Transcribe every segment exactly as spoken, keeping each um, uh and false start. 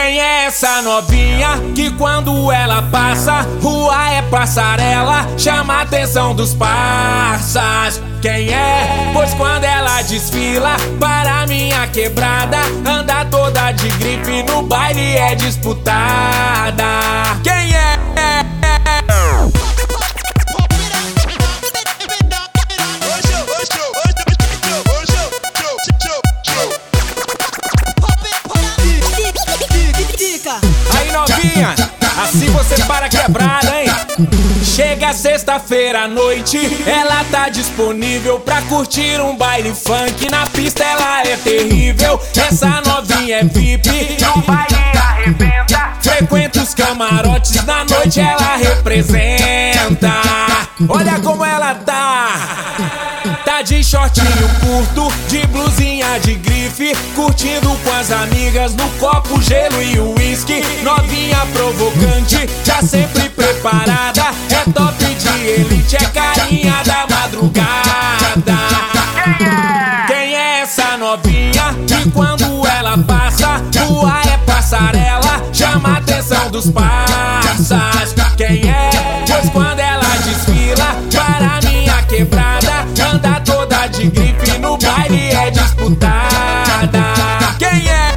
Quem é essa novinha que quando ela passa, rua é passarela, chama a atenção dos parças? Quem é? Pois quando ela desfila para minha quebrada, anda toda de grife, no baile é disputada. Quem é? Aí novinha, assim você para quebrada, hein? Chega sexta-feira à noite, ela tá disponível pra curtir um baile funk. Na pista ela é terrível, essa novinha é V I P, no baile arrebenta. Frequenta os camarotes, na noite ela representa. Olha como ela tá. Tá de shortinho curto, de blusinha de grife, curtindo com as amigas no copo, gelo e uísque. Novinha provocante, já sempre preparada, é top de elite, é carinha da madrugada. Quem é essa novinha que quando ela passa, rua é passarela, chama a atenção dos parças? Quem é? Pois quando ela desfila para minha quebrada, anda toda de grife, no baile é disputada. Quem é?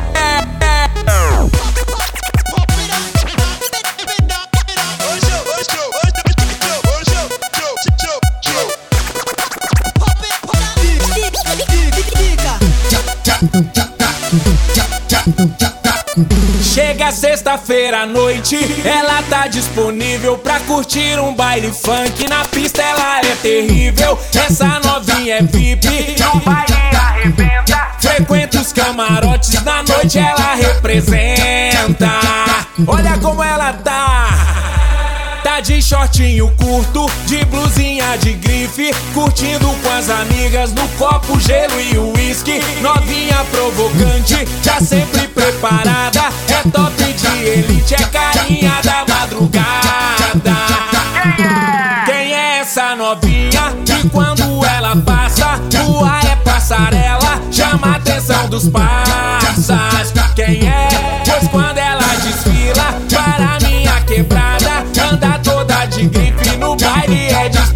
Chega sexta-feira à noite, ela tá disponível pra curtir um baile funk. Na pista ela é terrível, essa novinha é V I P, no baile arrebenta. Frequenta os camarotes, na noite ela representa. Olha como ela tá. Tá de shortinho curto, de blusinha de grife, curtindo com as amigas no copo, gelo e uísque. Novinha provocante, já sempre preparada, é top de elite, é carinha da madrugada. Quem é essa novinha que quando ela passa, rua é passarela, chama a atenção dos parças? Quem é? Pois quando ela desfila para minha quebrada, anda toda de grife, no baile é disputada.